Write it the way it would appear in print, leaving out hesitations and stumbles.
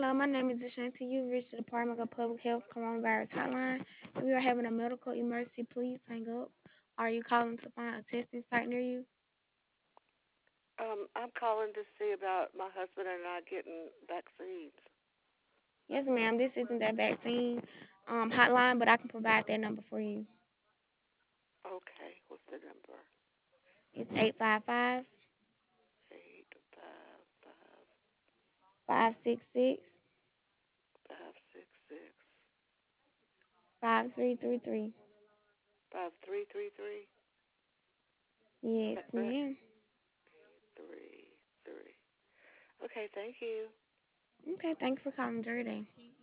My name is Ashanti. You've reached the Department of Public Health Coronavirus Hotline. If you are having a medical emergency, please hang up. Are you calling to find a testing site near you? I'm calling to see about my husband and I getting vaccines. Yes, ma'am. This isn't that vaccine hotline, but I can provide that number for you. Okay, what's the number? It's 855 855 566 566 5333. 5333. Is Yes, that correct? ma'am. 3 3. Okay, thank you. Okay, thank you for calling Dirty.